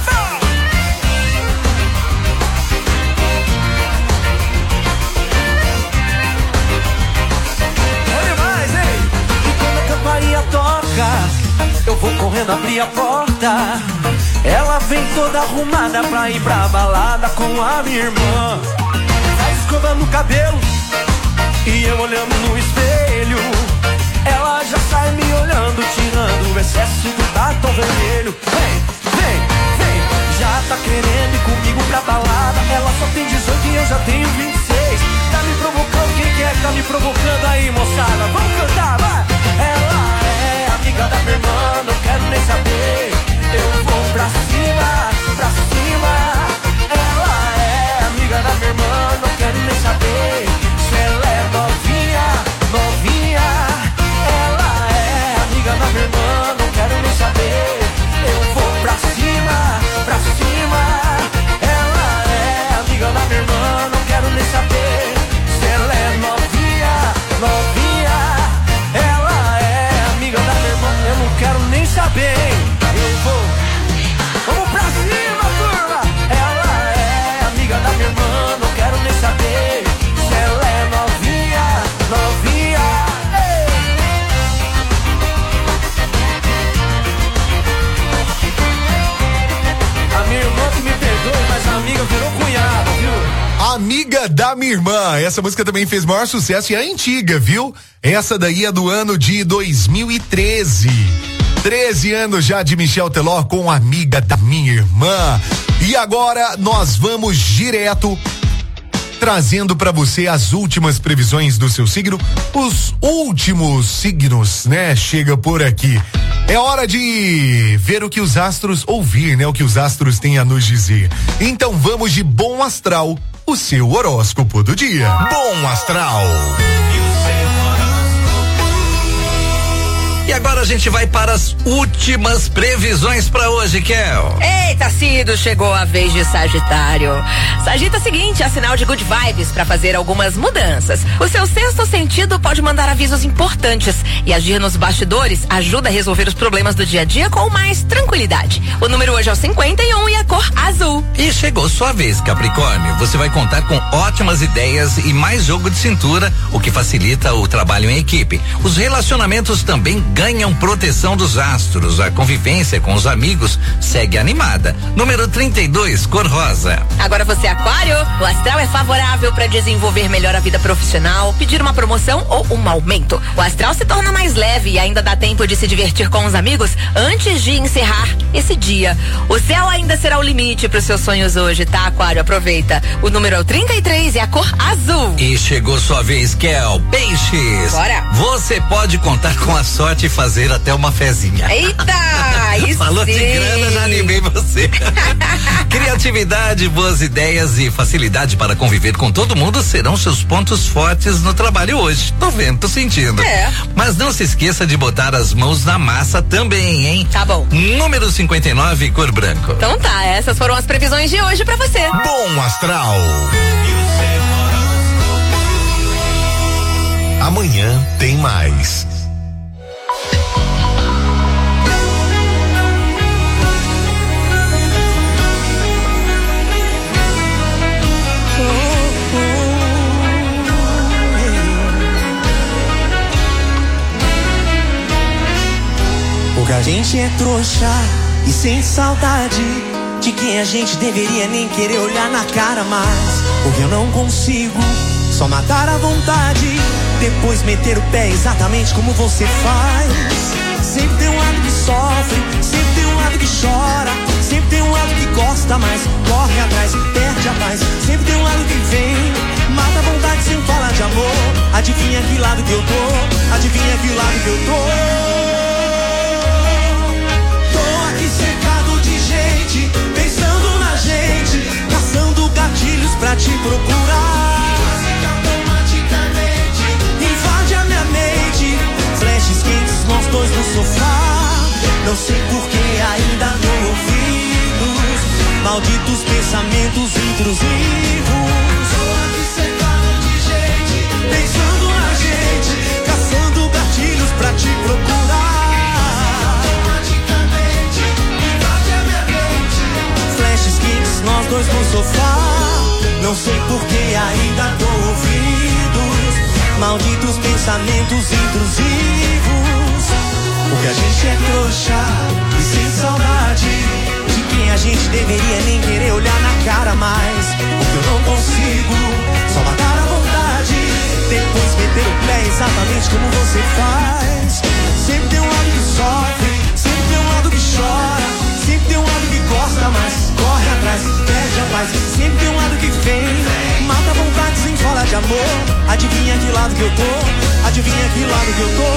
Toca, eu vou correndo abrir a porta. Ela vem toda arrumada pra ir pra balada com a minha irmã. Faz escovando o cabelo e eu olhando no espelho. Ela já sai me olhando, tirando o excesso do batom vermelho. Vem, vem, vem, já tá querendo ir comigo pra balada. Ela só tem dezoito e eu já tenho vinte e seis. Tá me provocando, quem que é que tá me provocando aí, moçada? Vamos cantar, vai! Ela é amiga da minha irmã, não quero nem saber. Eu vou pra cima, pra cima. Ela é amiga da minha irmã, não quero nem saber. Se ela é novinha, novinha. Ela é amiga da minha irmã, não quero nem saber. Eu vou pra cima, pra cima. Ela é amiga da minha irmã, não quero nem saber. Se ela é novinha, novinha. Ela é amiga da minha irmã, eu não quero nem saber. Eu vou, vamos pra cima, turma. Ela é amiga da minha irmã, não quero nem saber. Se ela é novinha, novinha. Ei. A minha irmã que me perdoe, mas a amiga virou cunhada, viu? Amiga da minha irmã, essa música também fez maior sucesso e é antiga, viu? Essa daí é do ano de dois mil e treze. treze anos já de Michel Teló com Amiga da Minha Irmã. E agora nós vamos direto trazendo para você as últimas previsões do seu signo, os últimos signos, né? Chega por aqui. É hora de ver o que os astros ouvir, né? O que os astros têm a nos dizer. Então vamos de Bom Astral, o seu horóscopo do dia. Bom Astral. E agora a gente vai para as últimas previsões para hoje, Kel. Eita, Cido, chegou a vez de Sagitário. Sagita é o seguinte, é sinal de good vibes para fazer algumas mudanças. O seu sexto sentido pode mandar avisos importantes e agir nos bastidores ajuda a resolver os problemas do dia a dia com mais tranquilidade. O número hoje é o cinquenta e um e a cor azul. E chegou sua vez, Capricórnio. Você vai contar com ótimas ideias e mais jogo de cintura, o que facilita o trabalho em equipe. Os relacionamentos também ganham proteção dos astros. A convivência com os amigos segue animada. Número trinta e dois, cor rosa. Agora você, Aquário, o astral é favorável para desenvolver melhor a vida profissional, pedir uma promoção ou um aumento. O astral se torna mais leve e ainda dá tempo de se divertir com os amigos antes de encerrar esse dia. O céu ainda será o limite para os seus sonhos hoje, tá, Aquário? Aproveita. O número é o trinta e três e a cor azul. E chegou sua vez, Kel. Peixes. Bora. Você pode contar com a sorte e fazer até uma fezinha. Eita, isso Falou sim. de grana, já animei você. Criatividade, boas ideias e facilidade para conviver com todo mundo serão seus pontos fortes no trabalho hoje. Tô vendo, tô sentindo. É. Mas não se esqueça de botar as mãos na massa também, hein? Tá bom. Número cinquenta e nove, cor branco. Então tá, essas foram as previsões de hoje pra você. Bom Astral. Amanhã tem mais. Porque a gente é trouxa e sem saudade de quem a gente deveria nem querer olhar na cara mais. Porque eu não consigo só matar a vontade, depois meter o pé exatamente como você faz. Sempre tem um lado que sofre, sempre tem um lado que chora, sempre tem um lado que gosta, mas corre atrás e perde a paz. Sempre tem um lado que vem, mata a vontade sem falar de amor. Adivinha que lado que eu tô, adivinha que lado que eu tô. Cercado de gente, pensando na gente, caçando gatilhos pra te procurar. Quase que automaticamente invade a minha mente, flashes quentes, nós dois no sofá. Não sei por que ainda dou ouvidos, malditos pensamentos intrusivos. Tô aqui cercado de gente, pensando na gente, caçando gatilhos pra te procurar. Nós dois no sofá, não sei por que ainda dou ouvidos, malditos pensamentos intrusivos. Porque a gente é trouxa e sem saudade de quem a gente deveria nem querer olhar na cara mais. Porque eu não consigo só matar mente como você faz. Sempre tem um lado que sofre, sempre tem um lado que chora, sempre tem um lado que gosta, mas corre atrás, perde a paz. Sempre tem um lado que vem, mata a vontade sem falar de amor. Adivinha que lado que eu tô, adivinha que lado que eu tô.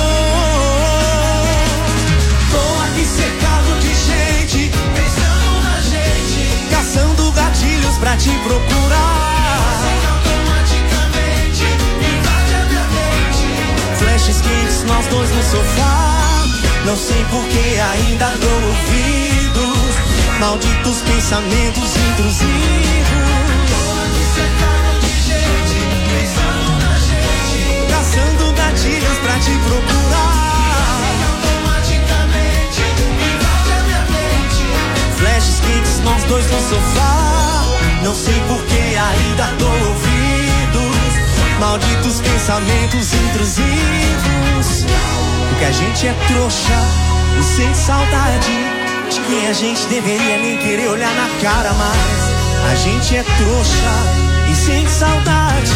Tô aqui cercado de gente, pensando na gente, caçando gatilhos pra te procurar. Automaticamente invade a minha mente. Flashes quentes, nós dois no sofá. Não sei porque ainda dou ouvidos, malditos pensamentos intrusivos. Tô aqui cercado de gente, pensando na gente, caçando gatilhos pra te procurar. Automaticamente invade a minha mente. Flashes quentes, nós dois no sofá. Não sei porque ainda dou ouvidos, malditos pensamentos intrusivos. Porque a gente é trouxa e sem saudade de quem a gente deveria nem querer olhar na cara mais. A gente é trouxa e sem saudade.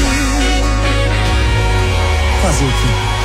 Fazer o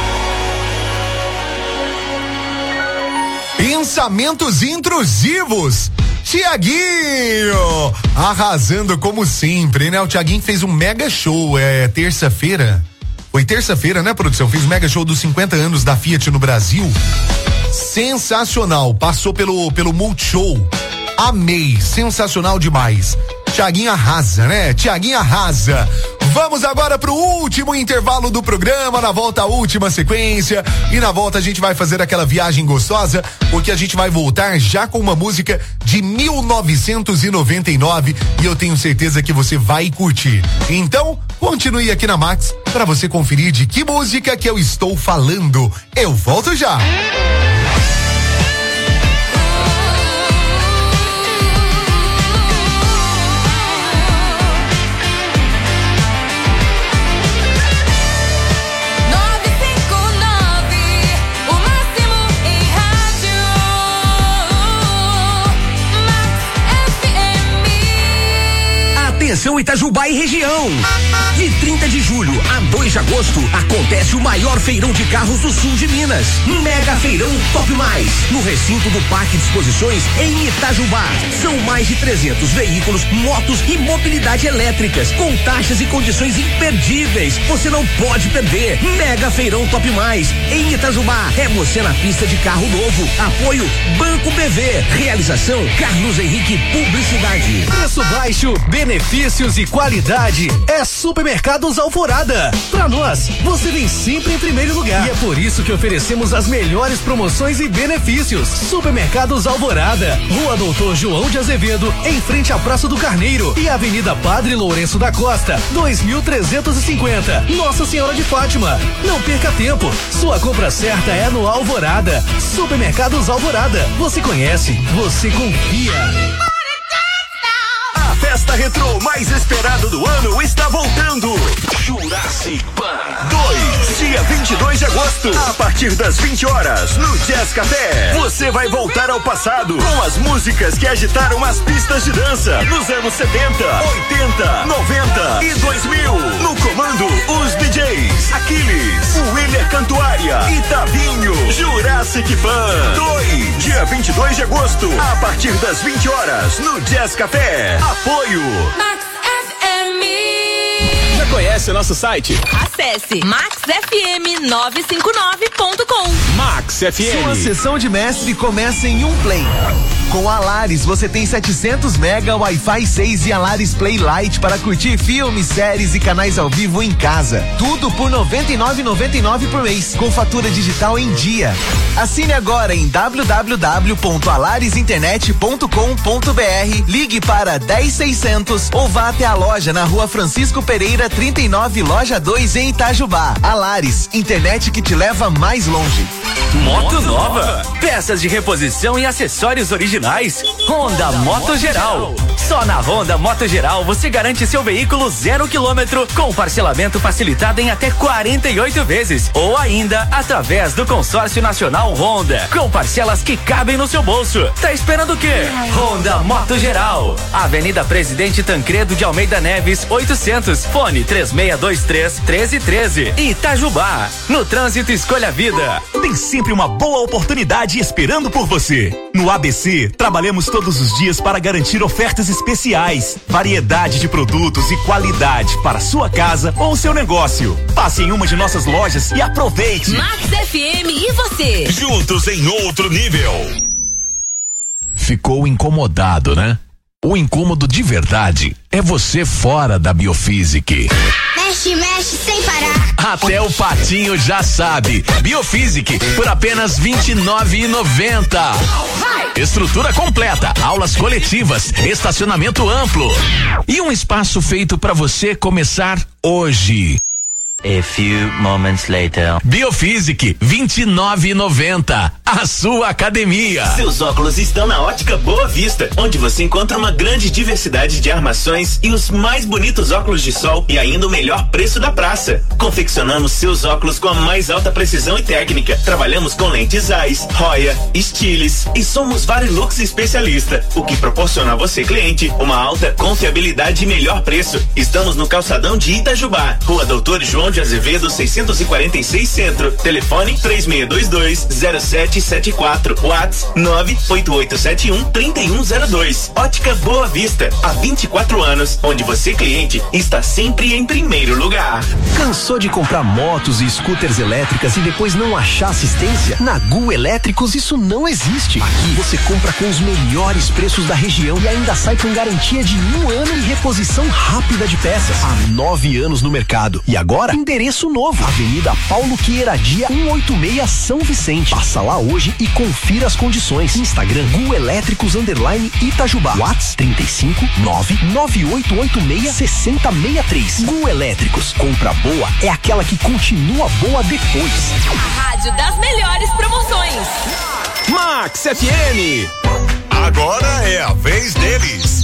quê? Pensamentos intrusivos. Tiaguinho, arrasando como sempre, né? O Tiaguinho fez um mega show, é terça-feira. Foi terça-feira, né, produção? Fez um mega show dos cinquenta anos da Fiat no Brasil. Sensacional, passou pelo, pelo Multishow. Amei, sensacional demais. Tiaguinho arrasa, né? Tiaguinho arrasa. Vamos agora pro último intervalo do programa, na volta a última sequência, e na volta a gente vai fazer aquela viagem gostosa, porque a gente vai voltar já com uma música de mil novecentos e noventa e nove e eu tenho certeza que você vai curtir. Então, continue aqui na Max para você conferir de que música que eu estou falando. Eu volto já. Atenção Itajubá e região. De trinta de julho a dois de agosto acontece o maior feirão de carros do sul de Minas. Mega Feirão Top Mais, no recinto do Parque de Exposições em Itajubá. São mais de trezentos veículos, motos e mobilidade elétricas, com taxas e condições imperdíveis. Você não pode perder. Mega Feirão Top Mais em Itajubá. É você na pista de carro novo. Apoio Banco B V. Realização Carlos Henrique Publicidade. Preço baixo, benefícios e qualidade é Supermercados Alvorada. Pra nós, você vem sempre em primeiro lugar. E é por isso que oferecemos as melhores promoções e benefícios. Supermercados Alvorada, Rua Doutor João de Azevedo, em frente à Praça do Carneiro, e Avenida Padre Lourenço da Costa, dois mil trezentos e cinquenta, Nossa Senhora de Fátima. Não perca tempo, sua compra certa é no Alvorada. Supermercados Alvorada, você conhece, você confia. A festa retrô mais esperada do ano está voltando. Jurassic Pan dois, dia vinte e dois de agosto, a partir das vinte horas, no Jazz Café. Você vai voltar ao passado com as músicas que agitaram as pistas de dança nos anos setenta, oitenta, noventa e dois mil. No comando, os D Js Aquiles, William Cantuária e Tavinho. Jurassic Pan dois, dia vinte e dois de agosto, a partir das vinte horas, no Jazz Café. Apoio Max F M. Já conhece o nosso site? Acesse max f m nove cinco nove ponto com. Max F M. Sua sessão de mestre começa em um play. Com a Lares você tem setecentos mega, Wi-Fi seis e a Lares Play Lite para curtir filmes, séries e canais ao vivo em casa. Tudo por noventa e nove reais e noventa e nove centavos por mês, com fatura digital em dia. Assine agora em w w w ponto alares internet ponto com ponto b r, ligue para dez seiscentos ou vá até a loja na Rua Francisco Pereira trinta e nove, loja dois em Itajubá. Alares, internet que te leva mais longe. Moto nova, peças de reposição e acessórios originais originais. Honda Moto Geral. Só na Honda Moto Geral você garante seu veículo zero quilômetro com parcelamento facilitado em até quarenta e oito vezes. Ou ainda através do consórcio nacional Honda, com parcelas que cabem no seu bolso. Tá esperando o quê? Honda Moto Geral. Avenida Presidente Tancredo de Almeida Neves, oitocentos. Fone três seis dois três, um três um três. Itajubá. No trânsito, escolha a vida. Tem sempre uma boa oportunidade esperando por você. No A B C, trabalhamos todos os dias para garantir ofertas especiais, variedade de produtos e qualidade para sua casa ou seu negócio. Passe em uma de nossas lojas e aproveite. Max F M e você. Juntos em outro nível. Ficou incomodado, né? O incômodo de verdade é você fora da Biofísica. Mexe, mexe sem parar. Até o patinho já sabe. Biofísica por apenas vinte e nove reais e noventa centavos. Estrutura completa, aulas coletivas, estacionamento amplo e um espaço feito para você começar hoje. A few moments later. Biofísica, vinte e nove reais e noventa centavos. A sua academia. Seus óculos estão na Ótica Boa Vista, onde você encontra uma grande diversidade de armações e os mais bonitos óculos de sol e ainda o melhor preço da praça. Confeccionamos seus óculos com a mais alta precisão e técnica. Trabalhamos com lentes Zeiss, Roya, Stiles e somos Varilux especialista, o que proporciona a você, cliente, uma alta confiabilidade e melhor preço. Estamos no calçadão de Itajubá, Rua Doutor João de Azevedo, seiscentos e quarenta e seis Centro. Telefone três seis dois dois, zero sete sete quatro. WhatsApp nove oito oito sete um, três um zero dois. Ótica Boa Vista, há vinte e quatro anos, onde você, cliente, está sempre em primeiro lugar. Cansou de comprar motos e scooters elétricas e depois não achar assistência? Na Gu Elétricos isso não existe. Aqui você compra com os melhores preços da região e ainda sai com garantia de um ano e reposição rápida de peças. Há nove anos no mercado. E agora, endereço novo. Avenida Paulo Queiradia, cento e oitenta e seis, São Vicente. Passa lá hoje e confira as condições. Instagram Gu Elétricos underline Itajubá. WhatsApp trinta e cinco, nove nove oito oito seis, seis zero seis três. Gu Elétricos. Compra boa é aquela que continua boa depois. A rádio das melhores promoções. Max F M. Agora é a vez deles.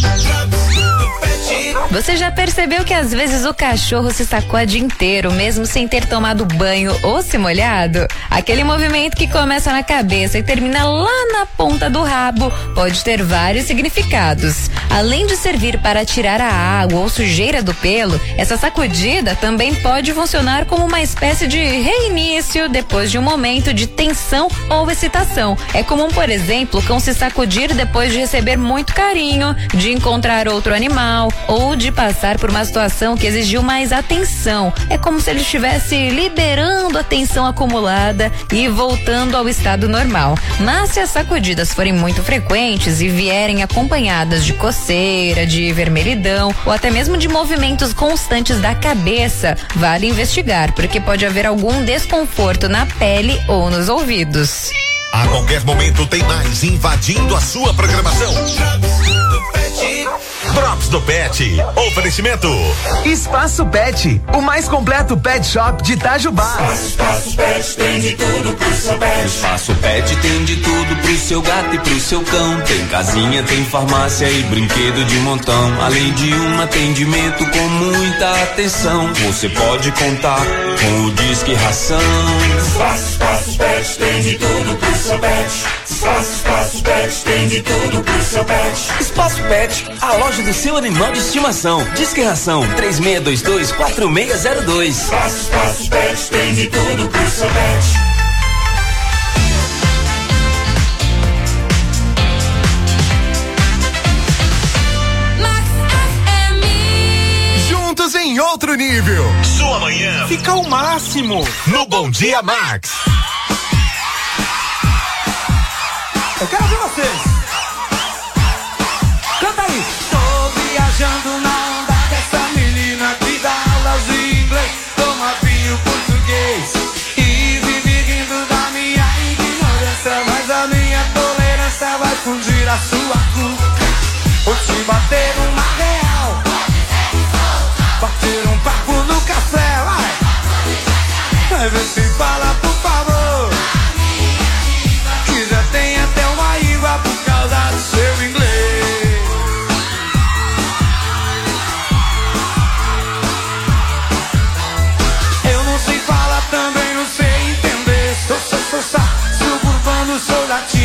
Você já percebeu que às vezes o cachorro se sacode inteiro, mesmo sem ter tomado banho ou se molhado? Aquele movimento que começa na cabeça e termina lá na ponta do rabo pode ter vários significados. Além de servir para tirar a água ou sujeira do pelo, essa sacudida também pode funcionar como uma espécie de reinício depois de um momento de tensão ou excitação. É comum, por exemplo, o cão se sacudir depois de receber muito carinho, de encontrar outro animal ou de passar por uma situação que exigiu mais atenção. É como se ele estivesse liberando a tensão acumulada e voltando ao estado normal. Mas se as sacudidas forem muito frequentes e vierem acompanhadas de coceira, de vermelhidão ou até mesmo de movimentos constantes da cabeça, vale investigar, porque pode haver algum desconforto na pele ou nos ouvidos. A qualquer momento tem mais invadindo a sua programação. Drops do Pet. Oferecimento. Espaço Pet, o mais completo pet shop de Itajubá. Espaço Pet tem de tudo pro seu pet. Espaço Pet tem de tudo pro seu gato e pro seu cão. Tem casinha, tem farmácia e brinquedo de montão. Além de um atendimento com muita atenção. Você pode contar com o Disque Ração. Espaço, Espaço Pet tem de tudo pro seu pet. Espaço, Espaço Pet tem de tudo pro seu pet. Espaço Pet, a loja do seu animal de estimação. Disque Ração três seis dois dois, quatro seis zero dois. Espaço, Espaço Pet tem de tudo pro seu pet. Juntos em outro nível. Sua manhã fica o máximo no Bom Dia Max. Eu quero ver vocês. Canta aí. Tô viajando na onda dessa menina que dá aulas de inglês, toma vinho português e vive rindo da minha ignorância, mas a minha tolerância vai fundir a sua culpa. Vou te bater uma real, bater um papo no café, vai. Vai ver se fala, por favor, que já tem até uma íngua por causa do seu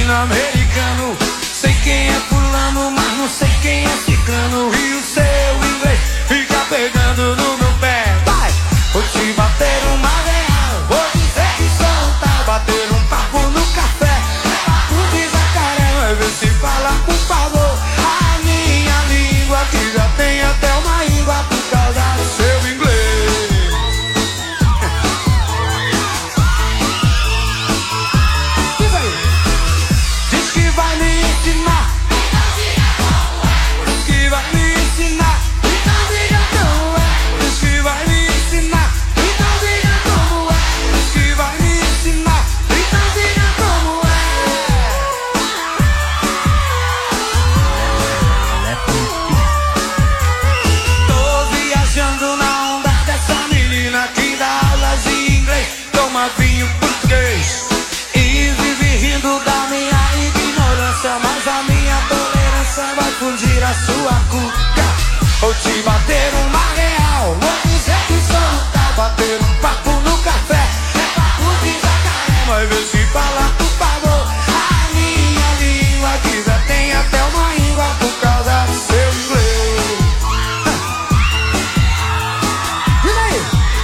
latino-americano. Sei quem é fulano, mas não sei quem é ciclano. E o seu inglês fica pegando no meu pé. Vai, vou te bater uma real, vou dizer que sou um tal. Bater um papo no café, papo de jacaré. Vai ver se fala com favor a minha língua, que já tem até uma íngua por causa do seu inglês. Diz aí. Diz que vai me ensinar, diz que vai me ensinar, então diga como é. Diz que vai me ensinar, então diga como é. Diz que vai me ensinar, então diga como é. Tô viajando na onda dessa menina que dá aulas de inglês, toma vinho português e vive rindo da minha ignorância. Mas a minha tolerância vai fundir a sua cuca. Vou te bater uma real, vou dizer que sou um tal. Bater um papo no café, é papo de jacaré. Vai ver se fala por favor a minha língua, que já tem até uma íngua por causa do seu inglês. Diz aí.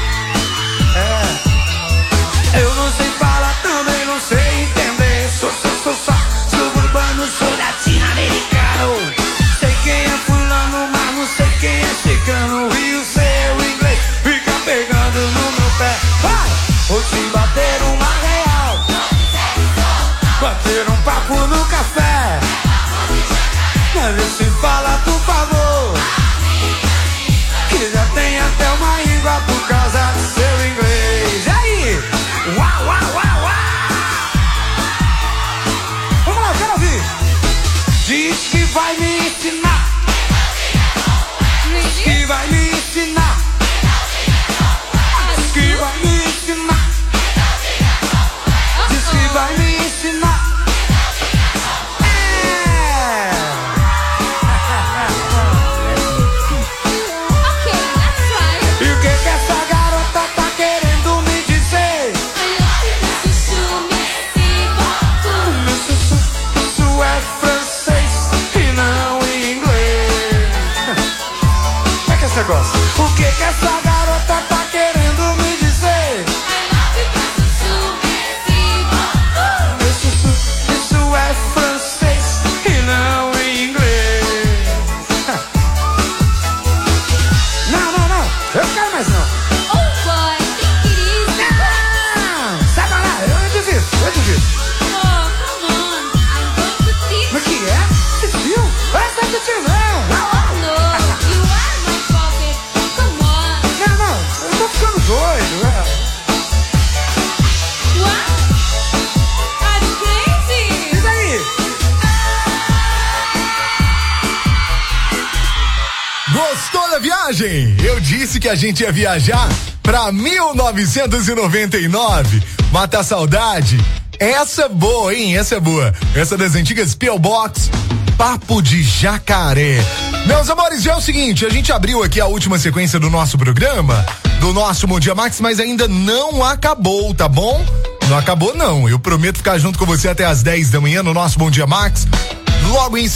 É. Eu não sei falar, também não sei entender. Sou, sou, sou, sou suburbano, sou latino-americano. Sei quem é fulano, mas não sei quem é ciclano. E o seu inglês fica pegando no meu pé. Vai! Vou te bater uma real, bater um papo no café. Mas vê se fala por favor, que já tem até uma íngua por causa do seu inglês. E aí? Uau, uau, uau, uau! Vamos lá, eu quero ouvir. Diz que vai me ensinar, diz que vai me ensinar, diz que vai me ensinar, diz que vai me ensinar. E o que que essa garota tá querendo me dizer? Isso, isso é francês e não inglês. Como é que é esse negócio? O que que essa garota tá querendo me dizer? Isso, isso, isso é francês e não inglês. Não, não, não, eu não quero mais não. Não, sai pra lá, eu desisto, eu desisto. Mas que é? Você viu? Essa é do tio não. Não, não, eu tô ficando doido. É. Diz aí. Gostou da viagem? Eu disse que a gente ia viajar pra mil novecentos e noventa e nove. Mata a saudade. Essa é boa, hein? Essa é boa. Essa das antigas P O Box, Papo de Jacaré. Meus amores, já é o seguinte, a gente abriu aqui a última sequência do nosso programa, do nosso Bom Dia Max, mas ainda não acabou, tá bom? Não acabou não, eu prometo ficar junto com você até as dez da manhã no nosso Bom Dia Max. Logo em